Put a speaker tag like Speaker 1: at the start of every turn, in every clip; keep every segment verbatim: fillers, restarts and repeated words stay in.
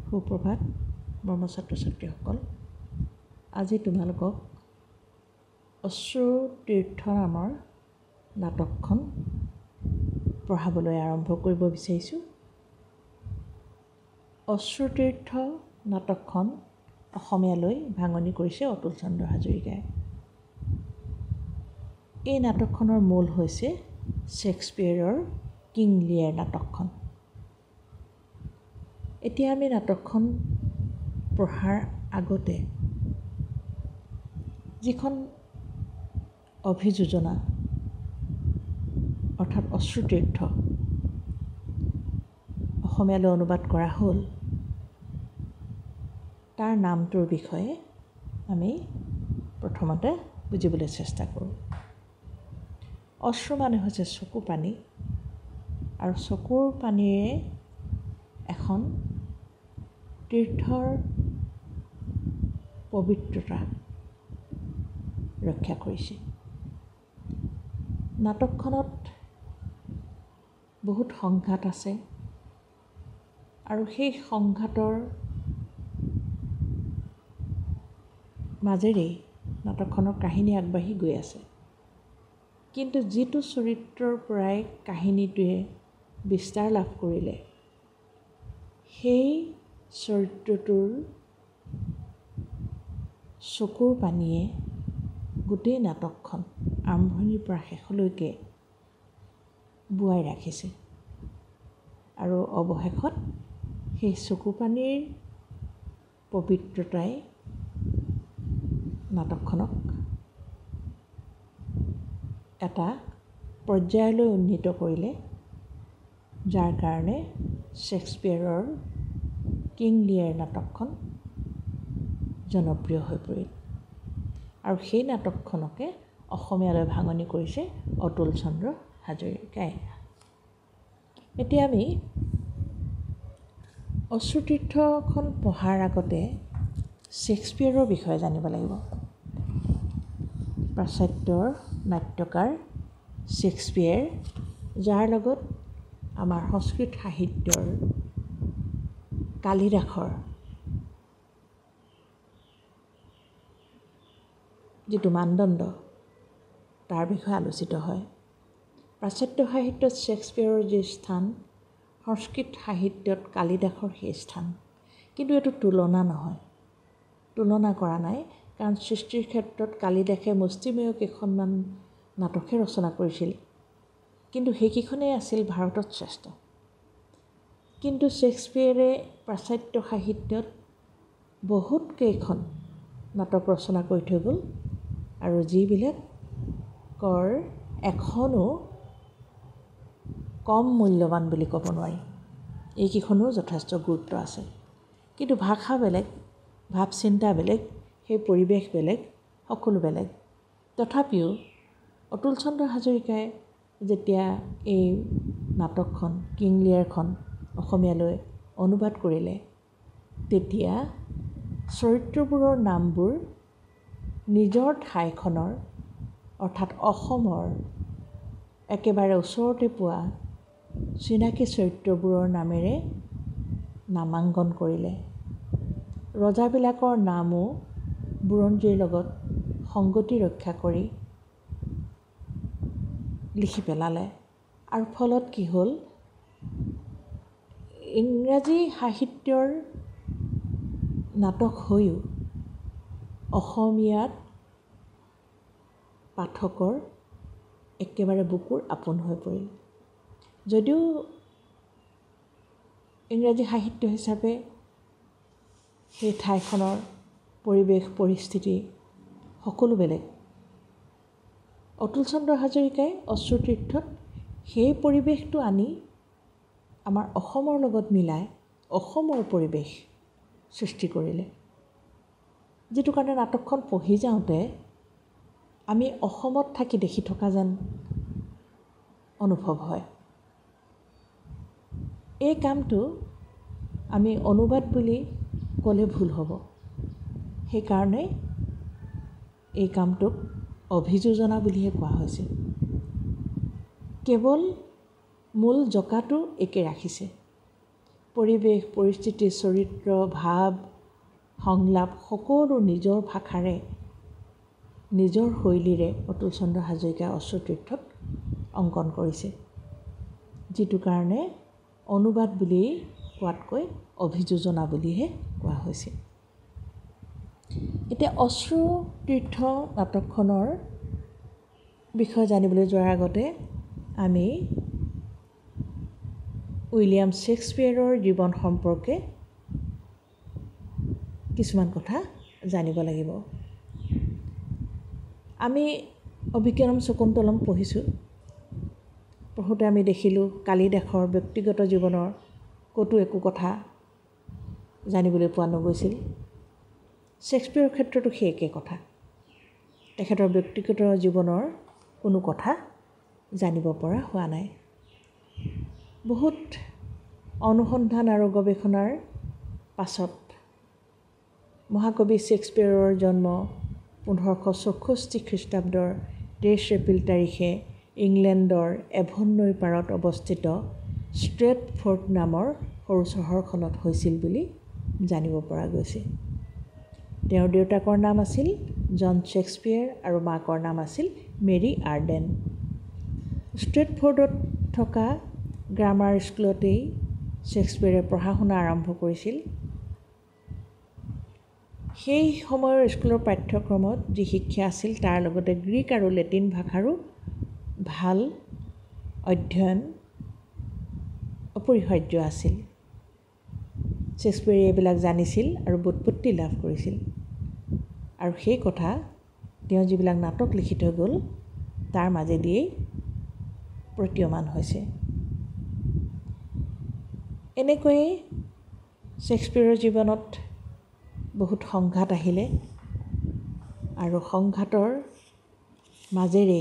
Speaker 1: সুপ্ৰভাত মৰমৰ ছাত্ৰ ছাত্ৰীসকল। আজি তোমালোকক অশ্ৰুতীৰ্থ নামৰ নাটকখন পঢ়াবলৈ আৰম্ভ কৰিব বিচাৰিছোঁ। অশ্ৰুতীৰ্থ নাটকখন অসমীয়ালৈ ভাঙনি কৰিছে অতুল চন্দ্ৰ হাজৰিকাই। এই নাটকখনৰ মূল হৈছে শ্বেক্সপিয়েৰৰ কিং লীয়েৰ নাটকখন। এতিয়া আমি নাটকখন পঢ়াৰ আগতে যিখন অভিযোজনা অৰ্থাৎ অশ্ৰুতীৰ্থ অসমীয়ালৈ অনুবাদ কৰা হ'ল, তাৰ নামটোৰ বিষয়ে আমি প্ৰথমতে বুজিবলৈ চেষ্টা কৰোঁ। অশ্ৰু মানে হৈছে চকু পানী, আৰু চকুৰ পানীৰে এখন তীৰ্থৰ পবিত্ৰতা ৰক্ষা কৰিছে। নাটকখনত বহুত সংঘাত আছে, আৰু সেই সংঘাতৰ মাজেৰেই নাটকখনৰ কাহিনী আগবাঢ়ি গৈ আছে। কিন্তু যিটো চৰিত্ৰৰ পৰাই কাহিনীটোৱে বিস্তাৰ লাভ কৰিলে, সেই চৰিত্ৰটোৰ চকুৰ পানীয়ে গোটেই নাটকখন আৰম্ভণিৰ পৰা শেষলৈকে বোৱাই ৰাখিছে, আৰু অৱশেষত সেই চকু পানীৰ পবিত্ৰতাই নাটকখনক এটা পৰ্যায়লৈ উন্নীত কৰিলে, যাৰ কাৰণে শ্বেক্সপিয়েৰৰ কিং লীয়েৰ নাটকখন জনপ্ৰিয় হৈ পৰিল। আৰু সেই নাটকখনকে অসমীয়ালৈ ভাঙনি কৰিছে অতুল চন্দ্ৰ হাজৰিকাই। এতিয়া আমি অশ্ৰুতীৰ্থখন পঢ়াৰ আগতে শ্বেক্সপিয়েৰৰ বিষয়ে জানিব লাগিব। পাশ্চাত্যৰ নাট্যকাৰ শ্বেক্সপিয়েৰ, যাৰ লগত আমাৰ সংস্কৃত সাহিত্যৰ কালিদাসৰ যিটো মানদণ্ড, তাৰ বিষয়ে আলোচিত হয়। পাশ্চাত্য সাহিত্যত শ্বেক্সপিয়েৰৰ যি স্থান, সংস্কৃত সাহিত্যত কালিদাসৰ সেই স্থান। কিন্তু এইটো তুলনা নহয়, তুলনা কৰা নাই, কাৰণ সৃষ্টিৰ ক্ষেত্ৰত কালিদাসে মুষ্টিমেয় কেইখনমান নাটকহে ৰচনা কৰিছিল, কিন্তু সেইকেইখনেই আছিল ভাৰতত শ্ৰেষ্ঠ। কিন্তু শ্বেক্সপিয়েৰে পাশ্চাত্য সাহিত্যত বহুত কেইখন নাটক ৰচনা কৰি থৈ গ'ল, আৰু যিবিলাকৰ এখনো কম মূল্যৱান বুলি ক'ব নোৱাৰি। এইকেইখনো যথেষ্ট গুৰুত্ব আছে, কিন্তু ভাষা বেলেগ, ভাৱ চিন্তা বেলেগ, সেই পৰিৱেশ বেলেগ, সকলো বেলেগ। তথাপিও অতুল চন্দ্ৰ হাজৰিকাই যেতিয়া এই নাটকখন কিং লীয়েৰখন অসমীয়ালৈ অনুবাদ কৰিলে, তেতিয়া চৰিত্ৰবোৰৰ নামবোৰ নিজৰ ঠাইখনৰ অৰ্থাৎ অসমৰ একেবাৰে ওচৰতে পোৱা চিনাকি চৰিত্ৰবোৰৰ নামেৰে নামাংকন কৰিলে। ৰজাবিলাকৰ নামো বুৰঞ্জীৰ লগত সংগতি ৰক্ষা কৰি লিখি পেলালে, আৰু ফলত কি হ'ল, ইংৰাজী সাহিত্যৰ নাটক হৈও অসমীয়াত পাঠকৰ একেবাৰে বুকুৰ আপোন হৈ পৰিল। যদিও ইংৰাজী সাহিত্য হিচাপে সেই ঠাইখনৰ পৰিৱেশ পৰিস্থিতি সকলো বেলেগ, অতুল চন্দ্ৰ হাজৰিকাই অশ্ৰুতীৰ্থত সেই পৰিৱেশটো আনি আমাৰ অসমৰ লগত মিলাই অসমৰ পৰিৱেশ সৃষ্টি কৰিলে, যিটো কাৰণে নাটকখন পঢ়ি যাওঁতে আমি অসমত থাকি দেখি থকা যেন অনুভৱ হয়। এই কামটো আমি অনুবাদ বুলি ক'লে ভুল হ'ব, সেইকাৰণে এই কামটোক অভিযোজনা বুলিহে কোৱা হৈছিল। কেৱল মূল জকাটো একে ৰাখিছে, পৰিৱেশ পৰিস্থিতি চৰিত্ৰ ভাৱ সংলাপ সকলো নিজৰ ভাষাৰে নিজৰ শৈলীৰে অতুল চন্দ্ৰ হাজৰিকাই অশ্বতীৰ্থত অংকন কৰিছে, যিটো কাৰণে অনুবাদ বুলি কোৱাতকৈ অভিযোজনা বুলিহে কোৱা হৈছে। এতিয়া অশ্বতীৰ্থ নাটকখনৰ বিষয়ে জানিবলৈ যোৱাৰ আগতে আমি উইলিয়াম শ্বেক্সপিয়েৰৰ জীৱন সম্পৰ্কে কিছুমান কথা জানিব লাগিব। আমি অভিজ্ঞানম শকুন্তলম পঢ়িছোঁ। পঢ়োঁতে আমি দেখিলোঁ কালিদাসৰ ব্যক্তিগত জীৱনৰ ক'তো একো কথা জানিবলৈ পোৱা নগৈছিল। শ্বেক্সপিয়েৰৰ ক্ষেত্ৰতো সেই একে কথা। তেখেতৰ ব্যক্তিগত জীৱনৰ কোনো কথা জানিব পৰা হোৱা নাই। বহুত অনুসন্ধান আৰু গৱেষণাৰ পাছত মহাকবি শ্বেক্সপিয়েৰৰ জন্ম পোন্ধৰশ চৌষষ্ঠি খ্ৰীষ্টাব্দৰ তেইছ এপ্ৰিল তাৰিখে ইংলেণ্ডৰ এভন নৈৰ পাৰত অৱস্থিত ষ্ট্ৰেটফৰ্ড নামৰ সৰু চহৰখনত হৈছিল বুলি জানিব পৰা গৈছে। তেওঁৰ দেউতাকৰ নাম আছিল জন শ্বেক্সপিয়েৰ আৰু মাকৰ নাম আছিল মেৰী আৰ্ডেন। ষ্ট্ৰেটফৰ্ডত থকা গ্ৰামাৰ স্কুলতেই শ্বেক্সপিয়েৰে পঢ়া শুনা আৰম্ভ কৰিছিল। সেই সময়ৰ স্কুলৰ পাঠ্যক্ৰমত যি শিক্ষা আছিল তাৰ লগতে গ্ৰীক আৰু লেটিন ভাষাৰো ভাল অধ্যয়ন অপৰিহাৰ্য আছিল। শ্বেক্সপিয়েৰে এইবিলাক জানিছিল আৰু ব্যুৎপত্তি লাভ কৰিছিল, আৰু সেই কথা তেওঁ যিবিলাক নাটক লিখি থৈ গ'ল তাৰ মাজেদিয়েই প্ৰতীয়মান হৈছে। এনেকৈয়ে শ্বেক্সপিয়েৰৰ জীৱনত বহুত সংঘাত আহিলে, আৰু সংঘাতৰ মাজেৰে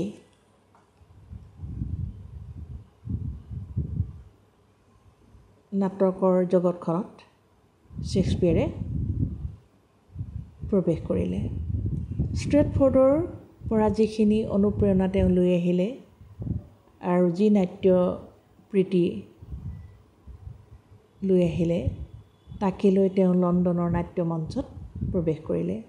Speaker 1: নাটকৰ জগতখনত শ্বেক্সপিয়েৰে প্ৰৱেশ কৰিলে। ষ্ট্ৰেটফৰ্ডৰ পৰা যিখিনি অনুপ্ৰেৰণা তেওঁ লৈ আহিলে আৰু যি নাট্য প্ৰীতি লৈ আহিলে তাকে লৈ তেওঁ লণ্ডনৰ নাট্য মঞ্চত প্ৰৱেশ কৰিলে।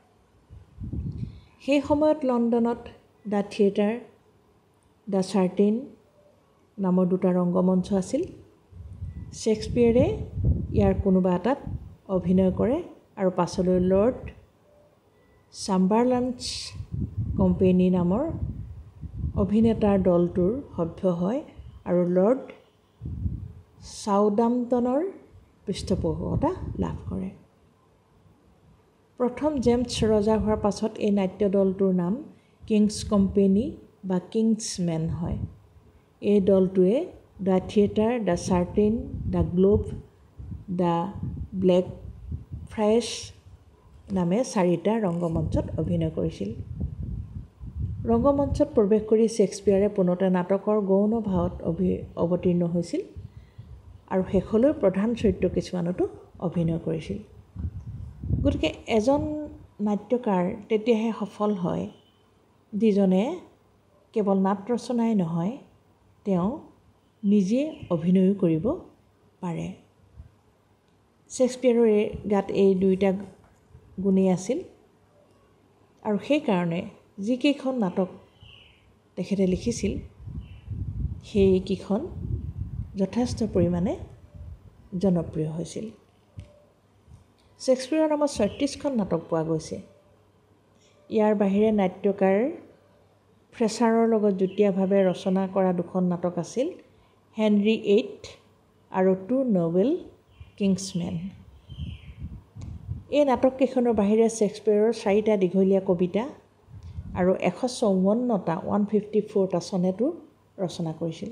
Speaker 1: সেই সময়ত লণ্ডনত দ্য থিয়েটাৰ, দ্য চাৰ্টেইন নামৰ দুটা ৰংগমঞ্চ আছিল। শ্বেক্সপিয়েৰে ইয়াৰ কোনোবা এটাত অভিনয় কৰে আৰু পাছলৈ লৰ্ড চাম্বাৰলাণ্ডছ কোম্পেনী নামৰ অভিনেতাৰ দলটোৰ সভ্য হয় আৰু লৰ্ড চাউদাম্পটনৰ পৃষ্ঠপোষকতা লাভ কৰে। প্ৰথম জেমছ ৰজা হোৱাৰ পাছত এই নাট্য দলটোৰ নাম কিংছ কোম্পেনী বা কিংছমেন হয়। এই দলটোৱে the Theatre, the Curtain, the Globe, the Blackfriars নামে চাৰিটা ৰংগমঞ্চত অভিনয় কৰিছিল। ৰংগমঞ্চত প্ৰৱেশ কৰি শ্বেক্সপিয়েৰে পোনতে নাটকৰ গৌণ ভাৱত অভি অৱতীৰ্ণ হৈছিল আৰু শেষলৈ প্ৰধান চৰিত্ৰ কিছুমানতো অভিনয় কৰিছিল। গতিকে এজন নাট্যকাৰ তেতিয়াহে সফল হয় যিজনে কেৱল নাট ৰচনাই নহয়, তেওঁ নিজে অভিনয়ো কৰিব পাৰে। শ্বেক্সপিয়েৰৰ গাত এই দুইটা গুণেই আছিল, আৰু সেইকাৰণে যিকেইখন নাটক তেখেতে লিখিছিল সেইকেইখন যথেষ্ট পৰিমাণে জনপ্ৰিয় হৈছিল। শ্বেক্সপিয়েৰৰ নামত ছয়ত্ৰিছখন নাটক পোৱা গৈছে। ইয়াৰ বাহিৰে নাট্যকাৰ ফ্ৰেচাৰৰ লগত যুটীয়াভাৱে ৰচনা কৰা দুখন নাটক আছিল হেনৰী এইট আৰু টু নবেল কিংছমেন। এই নাটককেইখনৰ বাহিৰে শ্বেক্সপিয়েৰৰ চাৰিটা দীঘলীয়া কবিতা আৰু এশ চৌৱন্নটা ওৱান ফিফটি ফ'ৰটা চনেটো ৰচনা কৰিছিল।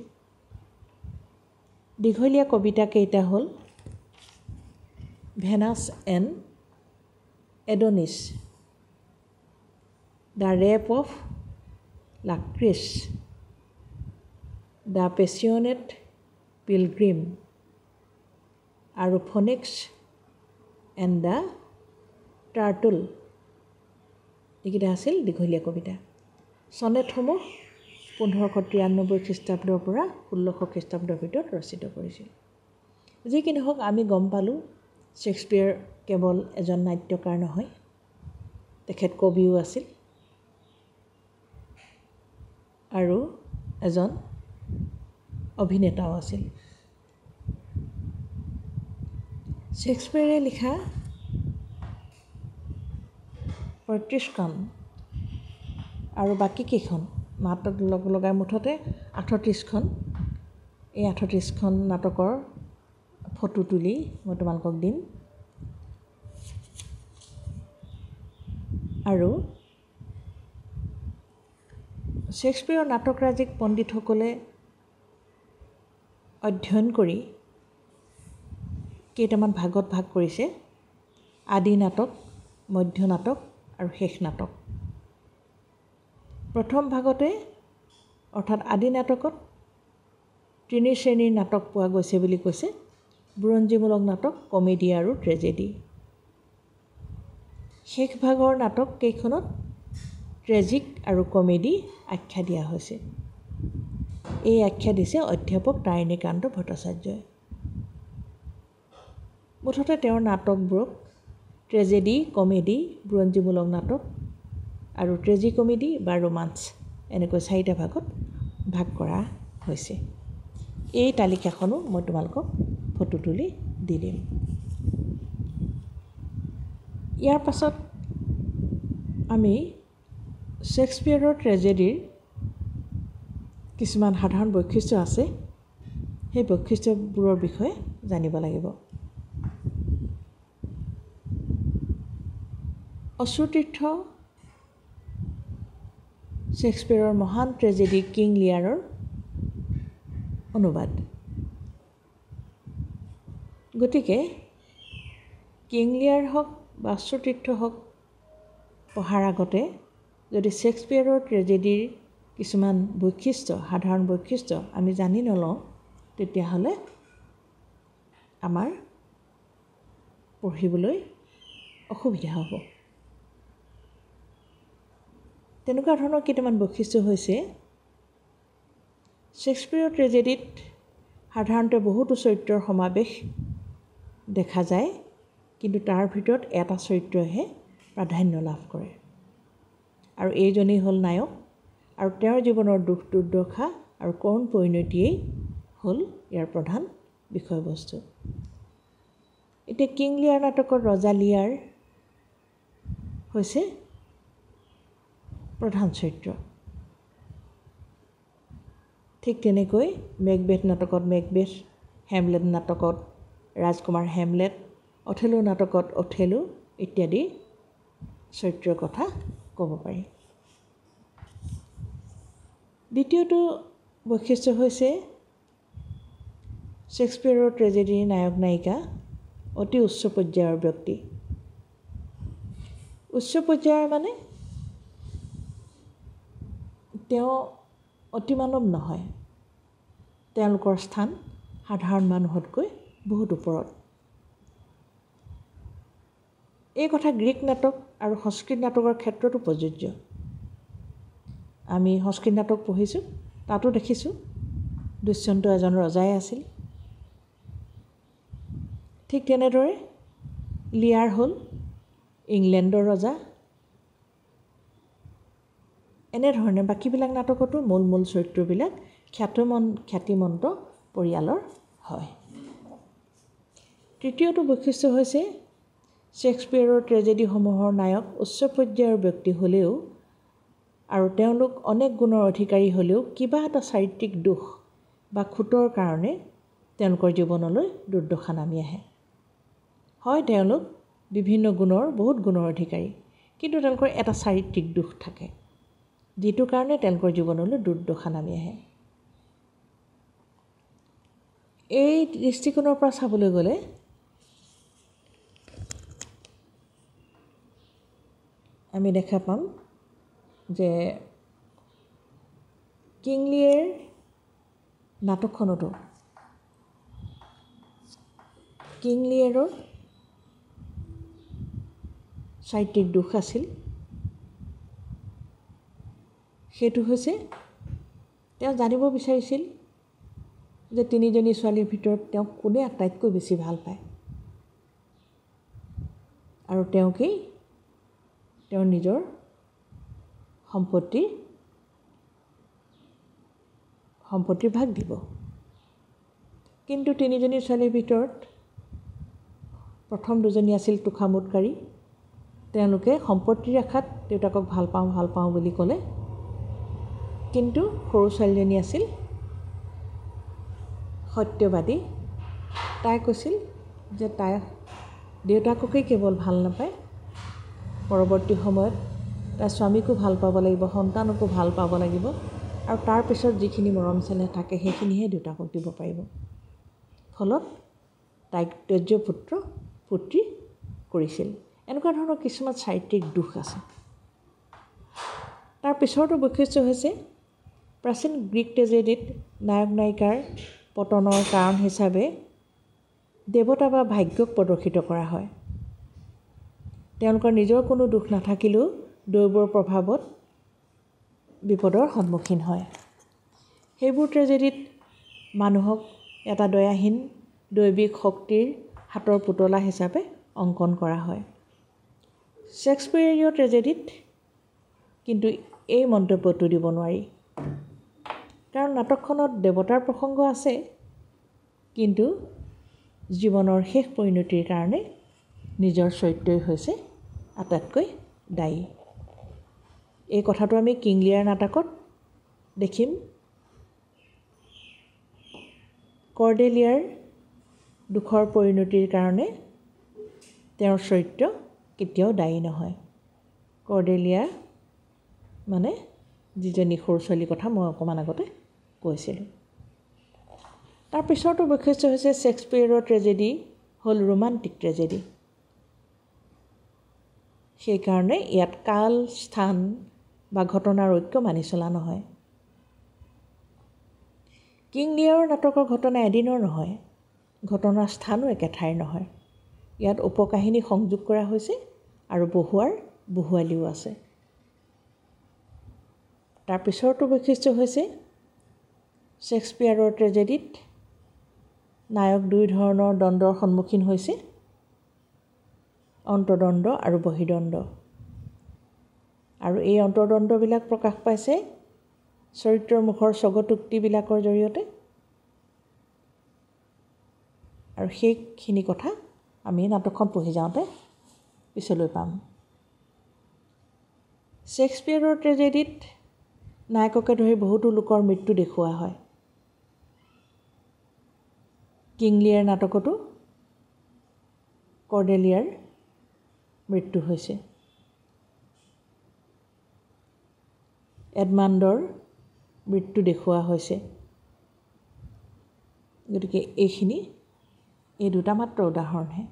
Speaker 1: দীঘলীয়া কবিতাকেইটা হ'ল Venus and Adonis, the rape of Lucrece, the passionate pilgrim আৰু ফনিক্স এণ্ড দ্য টাৰ্টল। এইকেইটা আছিল দীঘলীয়া কবিতা। চনেটসমূহ পোন্ধৰশ তিৰান্নব্বৈ খ্ৰীষ্টাব্দৰ পৰা ষোল্লশ খ্ৰীষ্টাব্দৰ ভিতৰত ৰচিত কৰিছিল। যি কি নহওক আমি গম পালোঁ শ্বেক্সপিয়াৰ কেৱল এজন নাট্যকাৰ নহয়, তেখেত কবিও আছিল আৰু এজন অভিনেতাও আছিল। শ্বেক্সপিয়াৰে লিখা পঁয়ত্ৰিছখন আৰু বাকীকেইখন নাটক লগ লগাই মুঠতে আঠত্ৰিছখন, এই আঠত্ৰিছখন নাটকৰ ফটো তুলি মই তোমালোকক দিম। আৰু শ্বেক্সপিয়াৰৰ নাটকৰাজিক পণ্ডিতসকলে অধ্যয়ন কৰি কেইটামান ভাগত ভাগ কৰিছে: আদি নাটক, মধ্য নাটক আৰু শেষ নাটক। প্ৰথম ভাগতে অৰ্থাৎ আদি নাটকত তিনি শ্ৰেণীৰ নাটক পোৱা গৈছে বুলি কৈছে: বুৰঞ্জীমূলক নাটক, কমেডি আৰু ট্ৰেজেডি। শেষ ভাগৰ নাটক কেইখনত ট্ৰেজিক আৰু কমেডি আখ্যা দিয়া হৈছে। এই আখ্যা দিছে অধ্যাপক তাৰিণীকান্ত ভট্টাচাৰ্যই। মুঠতে তেওঁৰ নাটকবোৰক ট্ৰেজেডি, কমেডি, বুৰঞ্জীমূলক নাটক আৰু ট্ৰেজি কমেডি বা ৰোমান্স এনেকৈ চাৰিটা ভাগত ভাগ কৰা হৈছে। এই তালিকাখনো মই তোমালোকক ফটো তুলি দি দিম। ইয়াৰ পাছত আমি শ্বেক্সপিয়াৰৰ ট্ৰেজেডিৰ কিছুমান সাধাৰণ বৈশিষ্ট্য আছে, সেই বৈশিষ্ট্যবোৰৰ বিষয়ে জানিব লাগিব। অশ্ৰুতীৰ্থ শ্বেক্সপিয়াৰৰ মহান ট্ৰেজেডি কিং লিয়াৰৰ অনুবাদ। গতিকে কিং লিয়াৰ হওক বা অশ্ৰুতীৰ্থ হওক পঢ়াৰ আগতে যদি শ্বেক্সপিয়াৰৰ ট্ৰেজেডিৰ কিছুমান বৈশিষ্ট্য, সাধাৰণ বৈশিষ্ট্য আমি জানি নলওঁ, তেতিয়াহ'লে আমাৰ পঢ়িবলৈ অসুবিধা হ'ব। তেনেকুৱা ধৰণৰ কেইটামান বৈশিষ্ট্য হৈছে: শ্বেক্সপিয়াৰৰ ট্ৰেজেডিত সাধাৰণতে বহুতো চৰিত্ৰৰ সমাৱেশ দেখা যায়, কিন্তু তাৰ ভিতৰত এটা চৰিত্ৰইহে প্ৰাধান্য লাভ কৰে আৰু এইজনেই হ'ল নায়ক, আৰু তেওঁৰ জীৱনৰ দুখ দুৰ্দশা আৰু কৰুণ পৰিণতিয়েই হ'ল ইয়াৰ প্ৰধান বিষয়বস্তু। এতিয়া কিং লিয়াৰ নাটকৰ ৰজা লিয়াৰ হৈছে প্ৰধান চৰিত্ৰ। ঠিক তেনেকৈ মেকবেথ নাটকত মেকবেথ, হেমলেট নাটকত ৰাজকুমাৰ হেমলেট, অথেলো নাটকত অথেলো ইত্যাদি চৰিত্ৰৰ কথা ক'ব পাৰি। দ্বিতীয়টো বৈশিষ্ট্য হৈছে শ্বেক্সপিয়াৰৰ ট্ৰেজেডিৰ নায়ক নায়িকা অতি উচ্চ পৰ্যায়ৰ ব্যক্তি। উচ্চ পৰ্যায়ৰ মানে তেওঁ অতিমানৱ নহয়, তেওঁলোকৰ স্থান সাধাৰণ মানুহতকৈ বহুত ওপৰত। এই কথা গ্ৰীক নাটক আৰু সংস্কৃত নাটকৰ ক্ষেত্ৰতো প্ৰযোজ্য। আমি সংস্কৃত নাটক পঢ়িছোঁ, তাতো দেখিছোঁ দুষ্যন্ত এজন ৰজাই আছিল। ঠিক তেনেদৰে লিয়াৰ হ'ল ইংলেণ্ডৰ ৰজা। এনেধৰণে বাকীবিলাক নাটকতো মূল মূল চৰিত্ৰবিলাক খ্যাতমন খ্যাতিমন্ত পৰিয়ালৰ হয়। তৃতীয়টো বৈশিষ্ট্য হৈছে শ্বেক্সপিয়াৰৰ ট্ৰেজেডিসমূহৰ নায়ক উচ্চ পৰ্যায়ৰ ব্যক্তি হ'লেও আৰু তেওঁলোক অনেক গুণৰ অধিকাৰী হ'লেও কিবা এটা চাৰিত্ৰিক দোষ বা খুঁতৰ কাৰণে তেওঁলোকৰ জীৱনলৈ দুৰ্দশা নামি আহে। হয়, তেওঁলোক বিভিন্ন গুণৰ বহুত গুণৰ অধিকাৰী, কিন্তু তেওঁলোকৰ এটা চাৰিত্ৰিক দোষ থাকে, যিটো কাৰণে তেওঁলোকৰ জীৱনলৈ দুৰ্দশা নামি আহে। এই দৃষ্টিকোণৰ পৰা চাবলৈ গ'লে আমি দেখা পাম যে কিং লিয়াৰ নাটকখনতো কিং লিয়াৰৰ চাৰিত্ৰিক দোষ আছিল। সেইটো হৈছে তেওঁ জানিব বিচাৰিছিল যে তিনিজনী ছোৱালীৰ ভিতৰত তেওঁক কোনে আটাইতকৈ বেছি ভাল পায় আৰু তেওঁকেই তেওঁৰ নিজৰ সম্পত্তিৰ সম্পত্তিৰ ভাগ দিব। কিন্তু তিনিজনী ছোৱালীৰ ভিতৰত প্ৰথম দুজনী আছিল তোষামোদকাৰী। তেওঁলোকে সম্পত্তিৰ আশাত দেউতাকক ভাল পাওঁ ভাল পাওঁ বুলি ক'লে, কিন্তু সৰু ছোৱালীজনী আছিল সত্যবাদী। তাই কৈছিল যে তাই দেউতাককেই কেৱল ভাল নাপায়, পৰৱৰ্তী সময়ত তাই স্বামীকো ভাল পাব লাগিব, সন্তানকো ভাল পাব লাগিব, আৰু তাৰ পিছত যিখিনি মৰম চেনেহ থাকে সেইখিনিহে দেউতাকক দিব পাৰিব। ফলত তাইক ত্যায্য পুত্ৰ পুত্ৰী কৰিছিল। এনেকুৱা ধৰণৰ কিছুমান চাৰিত্ৰিক দোষ আছে। তাৰ পিছৰটো বৈশিষ্ট্য হৈছে প্ৰাচীন গ্ৰীক ট্ৰেজেডিত নায়ক নায়িকাৰ পতনৰ কাৰণ হিচাপে দেৱতা বা ভাগ্যক প্ৰদৰ্শিত কৰা হয়। তেওঁলোকৰ নিজৰ কোনো দোষ নাথাকিলেও দৈৱৰ প্ৰভাৱত বিপদৰ সন্মুখীন হয়। সেইবোৰ ট্ৰেজেডিত মানুহক এটা দয়াহীন দৈবিক শক্তিৰ হাতৰ পুতলা হিচাপে অংকন কৰা হয়। শ্বেক্সপিয়েৰীয় ট্ৰেজেডিত কিন্তু এই মন্তব্যটো দিব নোৱাৰি, কাৰণ নাটকখনত দেৱতাৰ প্ৰসংগ আছে, কিন্তু জীৱনৰ শেষ পৰিণতিৰ কাৰণে নিজৰ চৰিত্ৰই হৈছে আটাইতকৈ দায়ী। এই কথাটো আমি কিং লিয়াৰ নাটকত দেখিম। কৰ্ডেলিয়াৰ দুখৰ পৰিণতিৰ কাৰণে তেওঁৰ চৰিত্ৰ কেতিয়াও দায়ী নহয়। কৰ্ডেলিয়া মানে যিজনী সৰু ছোৱালীৰ কথা মই অকণমান আগতে কৈছিলোঁ। তাৰ পিছৰটো বৈশিষ্ট্য হৈছে শ্বেক্সপিয়েৰৰ ট্ৰেজেডি হ'ল ৰোমান্টিক ট্ৰেজেডি। সেইকাৰণে ইয়াত কাল, স্থান বা ঘটনাৰ ঐক্য মানি চলা নহয়। কিং লিয়াৰৰ নাটকৰ ঘটনা এদিনৰ নহয়, ঘটনাৰ স্থানো একে ঠাইৰ নহয়। ইয়াত উপকাহিনী সংযোগ কৰা হৈছে আৰু বহুৱাৰ বহুৱালিও আছে। তাৰ পিছৰটো বৈশিষ্ট্য হৈছে শ্বেক্সপিয়েৰৰ ট্ৰেজেডিত নায়ক দুই ধৰণৰ দ্বন্দ্বৰ সন্মুখীন হৈছে, অন্তৰ্দ্বন্দ্ব আৰু বহিৰ্দ্বন্দ্ব। আৰু এই অন্তৰ্দ্বন্দ্ববিলাক প্ৰকাশ পাইছে চৰিত্ৰৰ মুখৰ স্বগতোক্তিবিলাকৰ জৰিয়তে। আৰু সেইখিনি কথা আমি নাটকখন পঢ়ি যাওঁতে পিছলৈ পাম। শ্বেক্সপিয়েৰৰ ট্ৰেজেডিত নায়ককে ধৰি বহুতো লোকৰ মৃত্যু দেখুওৱা হয়। কিং লিয়াৰ নাটকতো কৰ্ডেলিয়াৰ মৃত্যু হৈছে। এডমাণ্ডৰ মৃত্যু দেখুওৱা হৈছে। গতিকে এইখিনি এই দুটা মাত্ৰ উদাহৰণহে।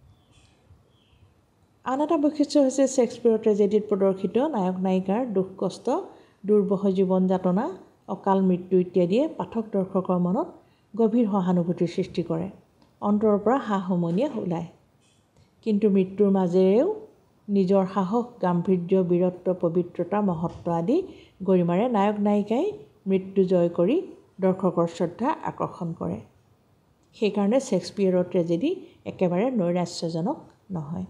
Speaker 1: আন এটা বৈশিষ্ট্য হৈছে শ্বেক্সপিয়েৰৰ ট্ৰেজেডিত প্ৰদৰ্শিত নায়ক নায়িকাৰ দুখ কষ্ট, দুৰ্বহ জীৱন যাতনা, অকাল মৃত্যু ইত্যাদিয়ে পাঠক দৰ্শকৰ মনত গভীৰ সহানুভূতিৰ সৃষ্টি কৰে, অন্তৰৰ পৰা সা সমনীয়া ওলায়। কিন্তু মৃত্যুৰ মাজেৰেও নিজৰ সাহস, গাম্ভীৰ্য, বীৰত্ব, পবিত্ৰতা, মহত্ব আদি গৰিমাৰে নায়ক নায়িকাই মৃত্যু জয় কৰি দৰ্শকৰ শ্ৰদ্ধা আকৰ্ষণ কৰে। সেইকাৰণে শ্বেক্সপিয়েৰৰ ট্ৰেজেডি একেবাৰে নৈৰাশ্যজনক নহয়।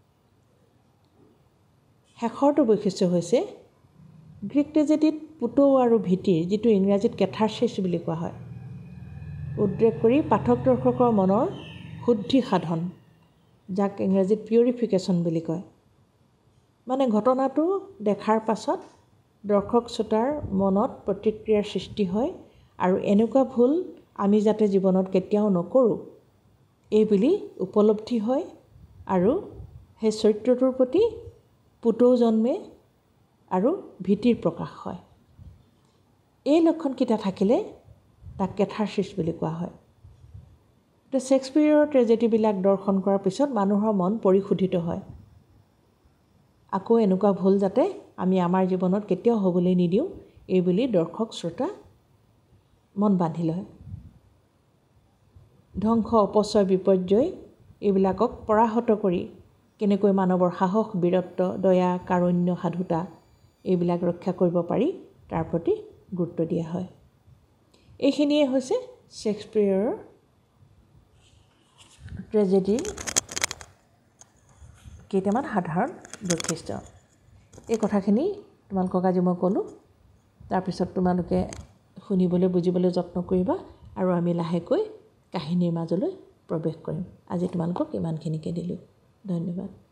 Speaker 1: শেষৰটো বৈশিষ্ট্য হৈছে গ্ৰীক ট্ৰেজেডিত পুতৌ আৰু ভীতিৰ, যিটো ইংৰাজীত কেথাৰ্চিছ বুলি কোৱা হয়, উদ্ৰেক কৰি পাঠক দৰ্শকৰ মনৰ শুদ্ধি সাধন, যাক ইংৰাজীত পিউৰিফিকেশ্যন বুলি কয়। মানে ঘটনাটো দেখাৰ পাছত দৰ্শক শ্ৰোতাৰ মনত প্ৰতিক্ৰিয়াৰ সৃষ্টি হয় আৰু এনেকুৱা ভুল আমি যাতে জীৱনত কেতিয়াও নকৰোঁ এইবুলি উপলব্ধি হয় আৰু সেই চৰিত্ৰটোৰ প্ৰতি পুতৌ জন্মে আৰু ভীতিৰ প্ৰকাশ হয়। এই লক্ষণকেইটা থাকিলে তাক কেথাৰ্চিছ বুলি কোৱা হয়। তো শ্বেক্সপিয়েৰৰ ট্ৰেজেডিবিলাক দৰ্শন কৰাৰ পিছত মানুহৰ মন পৰিশোধিত হয়। আকৌ এনেকুৱা ভুল যাতে আমি আমাৰ জীৱনত কেতিয়াও হ'বলৈ নিদিওঁ এইবুলি দৰ্শক শ্ৰোতা মন বান্ধি লয়। ধ্বংস, অপচয়, বিপৰ্যয় এইবিলাকক পৰাহত কৰি কেনেকৈ মানৱৰ সাহস, বীৰত্ব, দয়া, কাৰুণ্য, সাধুতা এইবিলাক ৰক্ষা কৰিব পাৰি তাৰ প্ৰতি গুৰুত্ব দিয়া হয়। এইখিনিয়ে হৈছে শ্বেক্সপিয়েৰৰ ট্ৰেজেডিৰ কেইটামান সাধাৰণ বৈশিষ্ট্য। এই কথাখিনি তোমালোকক আজি মই ক'লোঁ। তাৰপিছত তোমালোকে শুনিবলৈ বুজিবলৈ যত্ন কৰিবা আৰু আমি লাহেকৈ কাহিনীৰ মাজলৈ প্ৰৱেশ কৰিম। আজি তোমালোকক ইমানখিনিকে দিলোঁ। ধন্যবাদ।